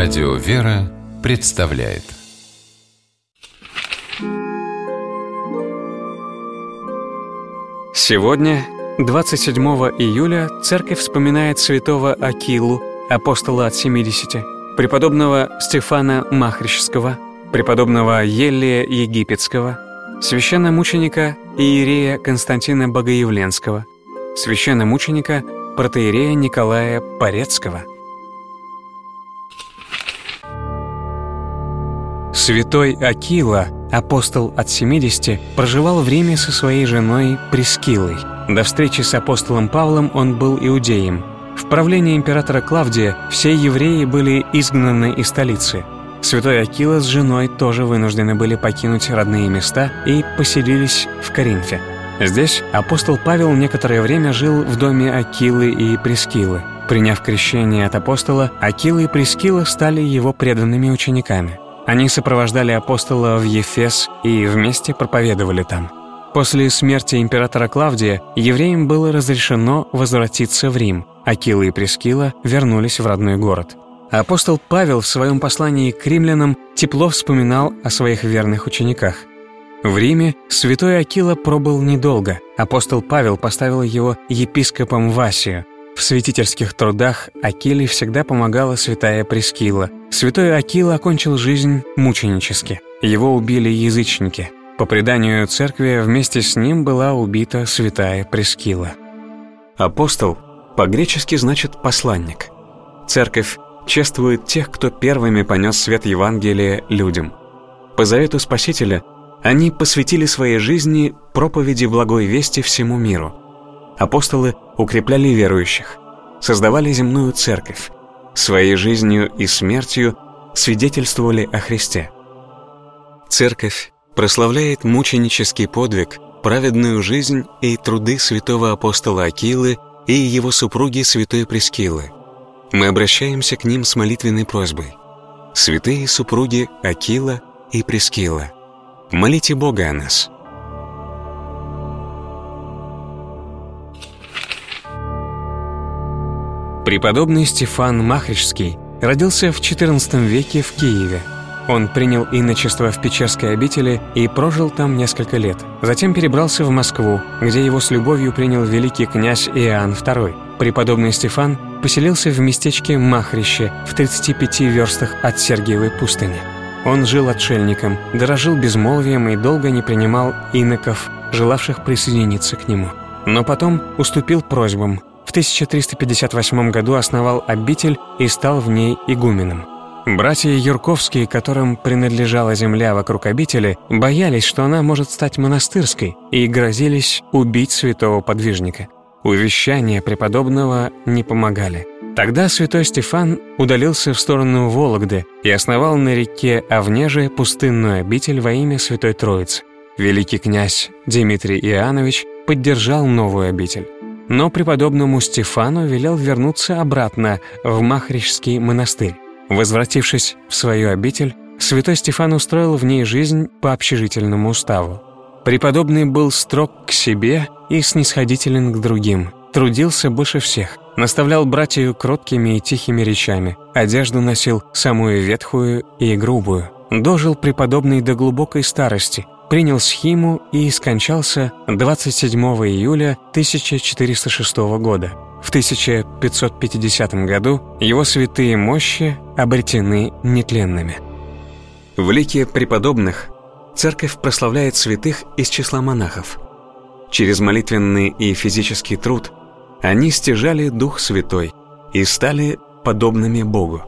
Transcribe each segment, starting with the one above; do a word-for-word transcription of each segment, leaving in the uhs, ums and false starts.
Радио «Вера» представляет. Сегодня, двадцать седьмого июля, Церковь вспоминает святого Акилу, апостола от семидесяти, преподобного Стефана Махричского, преподобного Еллия Египетского, священномученика иерея Константина Богоявленского, священномученика протоиерея Николая Порецкого. Святой Акила, апостол от семидесяти, проживал в Риме со своей женой Прискиллой. До встречи с апостолом Павлом он был иудеем. В правлении императора Клавдия все евреи были изгнаны из столицы. Святой Акила с женой тоже вынуждены были покинуть родные места и поселились в Коринфе. Здесь апостол Павел некоторое время жил в доме Акилы и Прискиллы. Приняв крещение от апостола, Акила и Прискилла стали его преданными учениками. Они сопровождали апостола в Ефес и вместе проповедовали там. После смерти императора Клавдия евреям было разрешено возвратиться в Рим. Акила и Прискилла вернулись в родной город. Апостол Павел в своем послании к римлянам тепло вспоминал о своих верных учениках. В Риме святой Акила пробыл недолго. Апостол Павел поставил его епископом в Асию. В святительских трудах Акиле всегда помогала святая Прискилла. Святой Акила окончил жизнь мученически. Его убили язычники. По преданию церкви, вместе с ним была убита святая Прискилла. Апостол по-гречески значит «посланник». Церковь чествует тех, кто первыми понес свет Евангелия людям. По завету Спасителя они посвятили своей жизни проповеди благой вести всему миру. Апостолы укрепляли верующих, создавали земную церковь, своей жизнью и смертью свидетельствовали о Христе. Церковь прославляет мученический подвиг, праведную жизнь и труды святого апостола Акилы и его супруги святой Прискиллы. Мы обращаемся к ним с молитвенной просьбой. Святые супруги Акила и Прискилла, молите Бога о нас. Преподобный Стефан Махричский родился в четырнадцатом веке в Киеве. Он принял иночество в Печерской обители и прожил там несколько лет. Затем перебрался в Москву, где его с любовью принял великий князь Иоанн второй. Преподобный Стефан поселился в местечке Махрище в тридцати пяти верстах от Сергиевой пустыни. Он жил отшельником, дорожил безмолвием и долго не принимал иноков, желавших присоединиться к нему. Но потом уступил просьбам. В тысяча триста пятьдесят восьмом году основал обитель и стал в ней игуменом. Братья Юрковские, которым принадлежала земля вокруг обители, боялись, что она может стать монастырской, и грозились убить святого подвижника. Увещания преподобного не помогали. Тогда святой Стефан удалился в сторону Вологды и основал на реке Овнеже пустынную обитель во имя Святой Троицы. Великий князь Дмитрий Иоаннович поддержал новую обитель. Но преподобному Стефану велел вернуться обратно в Махричский монастырь. Возвратившись в свою обитель, святой Стефан устроил в ней жизнь по общежительному уставу. Преподобный был строг к себе и снисходителен к другим, трудился больше всех, наставлял братью кроткими и тихими речами, одежду носил самую ветхую и грубую. Дожил преподобный до глубокой старости, принял схиму и скончался двадцать седьмого июля тысяча четыреста шестого года. В тысяча пятьсот пятидесятом году его святые мощи обретены нетленными. В лике преподобных церковь прославляет святых из числа монахов. Через молитвенный и физический труд они стяжали Дух Святой и стали подобными Богу.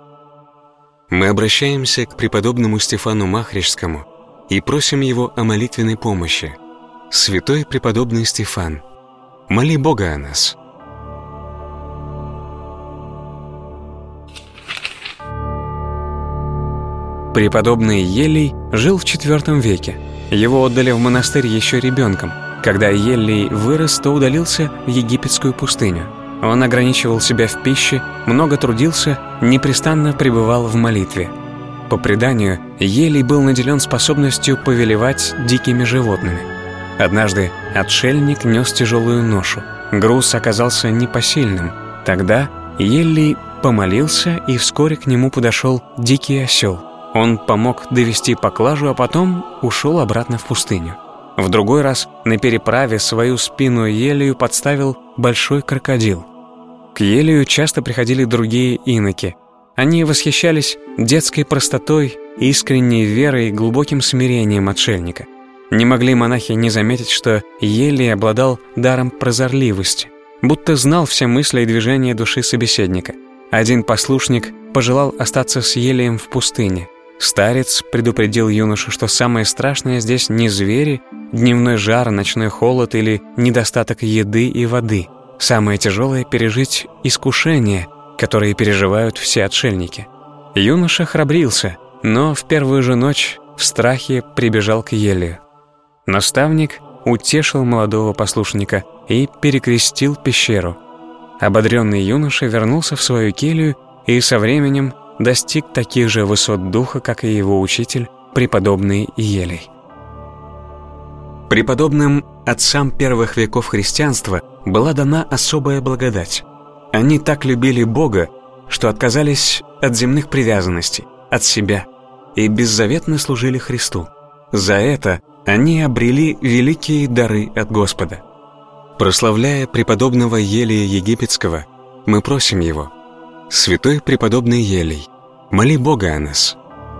Мы обращаемся к преподобному Стефану Махричскому и просим его о молитвенной помощи. Святой преподобный Стефан, моли Бога о нас. Преподобный Еллий жил в четвёртом веке. Его отдали в монастырь еще ребенком. Когда Еллий вырос, то удалился в египетскую пустыню. Он ограничивал себя в пище, много трудился, непрестанно пребывал в молитве. По преданию, Еллий был наделен способностью повелевать дикими животными. Однажды отшельник нес тяжелую ношу. Груз оказался непосильным. Тогда Еллий помолился, и вскоре к нему подошел дикий осел. Он помог довести поклажу, а потом ушел обратно в пустыню. В другой раз на переправе свою спину Елею подставил большой крокодил. К Елею часто приходили другие иноки. Они восхищались детской простотой, искренней верой и глубоким смирением отшельника. Не могли монахи не заметить, что Елей обладал даром прозорливости, будто знал все мысли и движения души собеседника. Один послушник пожелал остаться с Елеем в пустыне. Старец предупредил юношу, что самое страшное здесь не звери, дневной жар, ночной холод или недостаток еды и воды. Самое тяжелое — пережить искушение, которые переживают все отшельники. Юноша храбрился, но в первую же ночь в страхе прибежал к Елею. Наставник утешил молодого послушника и перекрестил пещеру. Ободренный юноша вернулся в свою келью и со временем достиг таких же высот духа, как и его учитель, преподобный Елей. Преподобным отцам первых веков христианства была дана особая благодать. Они так любили Бога, что отказались от земных привязанностей, от себя, и беззаветно служили Христу. За это они обрели великие дары от Господа. Прославляя преподобного Елея Египетского, мы просим его: «Святой преподобный Елей, моли Бога о нас».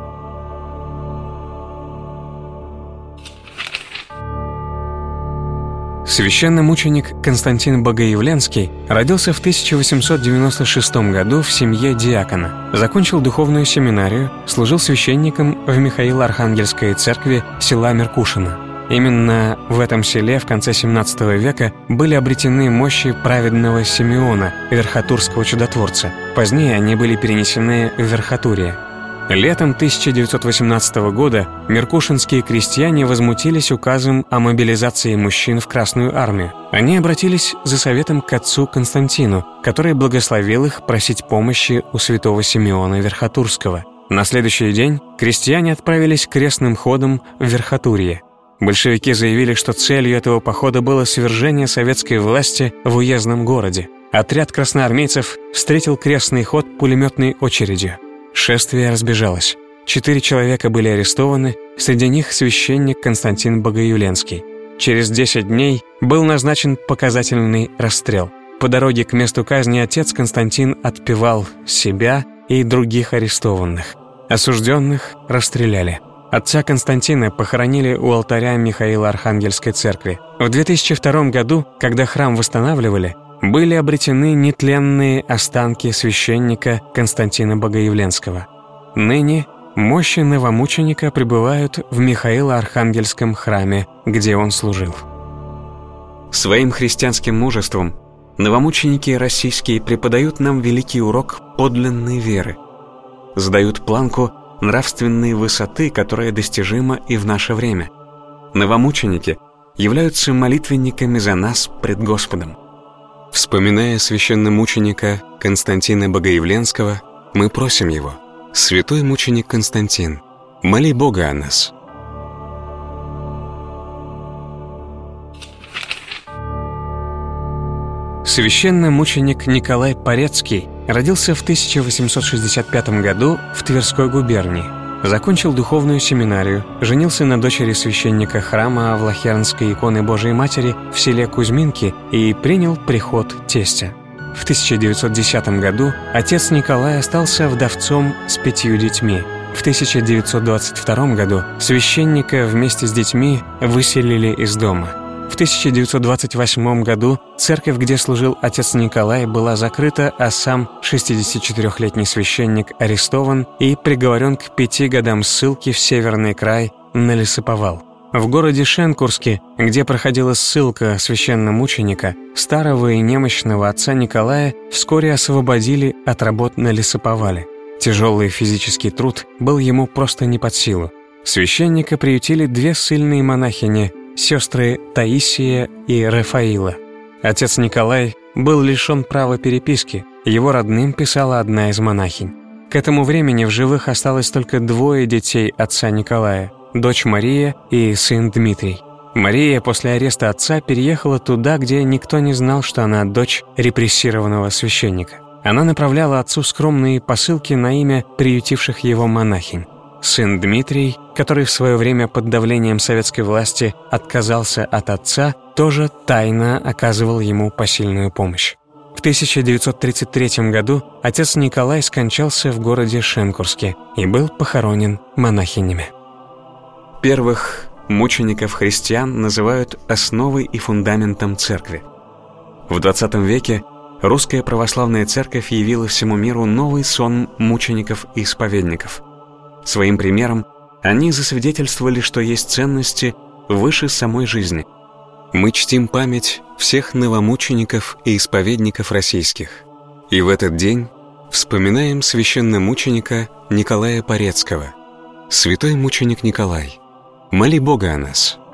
Священномученик Константин Богоявленский родился в тысяча восемьсот девяносто шестом году в семье диакона. Закончил духовную семинарию, служил священником в Михаило-Архангельской церкви села Меркушино. Именно в этом селе в конце семнадцатого века были обретены мощи праведного Симеона, верхотурского чудотворца. Позднее они были перенесены в Верхотурье. Летом тысяча девятьсот восемнадцатого года меркушинские крестьяне возмутились указом о мобилизации мужчин в Красную армию. Они обратились за советом к отцу Константину, который благословил их просить помощи у святого Симеона Верхотурского. На следующий день крестьяне отправились крестным ходом в Верхотурье. Большевики заявили, что целью этого похода было свержение советской власти в уездном городе. Отряд красноармейцев встретил крестный ход пулеметной очередью. Шествие разбежалось. Четыре человека были арестованы, среди них священник Константин Богоявленский. Через десять дней был назначен показательный расстрел. По дороге к месту казни отец Константин отпевал себя и других арестованных. Осужденных расстреляли. Отца Константина похоронили у алтаря Михаило-Архангельской церкви. В две тысячи втором году, когда храм восстанавливали, были обретены нетленные останки священника Константина Богоявленского. Ныне мощи новомученика пребывают в Михаило-Архангельском храме, где он служил. Своим христианским мужеством новомученики российские преподают нам великий урок подлинной веры, задают планку нравственной высоты, которая достижима и в наше время. Новомученики являются молитвенниками за нас пред Господом. Вспоминая священномученика Константина Богоявленского, мы просим его: «Святой мученик Константин, моли Бога о нас». Священномученик Николай Порецкий родился в тысяча восемьсот шестьдесят пятом году в Тверской губернии. Закончил духовную семинарию, женился на дочери священника храма Влахернской иконы Божией Матери в селе Кузьминки и принял приход тестя. В тысяча девятьсот десятом году отец Николай остался вдовцом с пятью детьми. В тысяча девятьсот двадцать втором году священника вместе с детьми выселили из дома. В тысяча девятьсот двадцать восьмом году церковь, где служил отец Николай, была закрыта, а сам шестидесятичетырёхлетний священник арестован и приговорен к пяти годам ссылки в Северный край на лесоповал. В городе Шенкурске, где проходила ссылка священномученика, старого и немощного отца Николая вскоре освободили от работ на лесоповале. Тяжелый физический труд был ему просто не под силу. Священника приютили две ссыльные монахини, сестры Таисия и Рафаила. Отец Николай был лишен права переписки, его родным писала одна из монахинь. К этому времени в живых осталось только двое детей отца Николая – дочь Мария и сын Дмитрий. Мария после ареста отца переехала туда, где никто не знал, что она дочь репрессированного священника. Она направляла отцу скромные посылки на имя приютивших его монахинь. Сын Дмитрий, который в свое время под давлением советской власти отказался от отца, тоже тайно оказывал ему посильную помощь. В тысяча девятьсот тридцать третьем году отец Николай скончался в городе Шенкурске и был похоронен монахинями. Первых мучеников-христиан называют основой и фундаментом церкви. В двадцатом веке русская православная церковь явила всему миру новый сон мучеников и исповедников. Своим примером они засвидетельствовали, что есть ценности выше самой жизни. Мы чтим память всех новомучеников и исповедников российских. И в этот день вспоминаем священномученика Николая Порецкого. Святой мученик Николай, моли Бога о нас.